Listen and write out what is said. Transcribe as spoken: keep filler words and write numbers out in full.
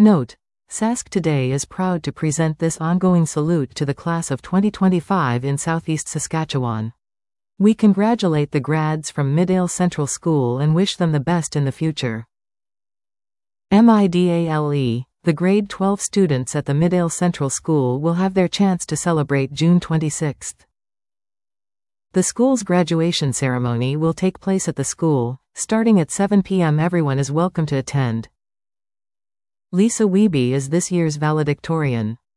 Note: Sask today is proud to present this ongoing salute to the class of twenty twenty-five in Southeast Saskatchewan. We congratulate the grads from Midale Central School and wish them the best in the future. Midale, the grade twelve students at the Midale Central School will have their chance to celebrate June twenty-sixth. The school's graduation ceremony will take place at the school, starting at seven p m Everyone is welcome to attend. Lisa Wiebe is this year's valedictorian.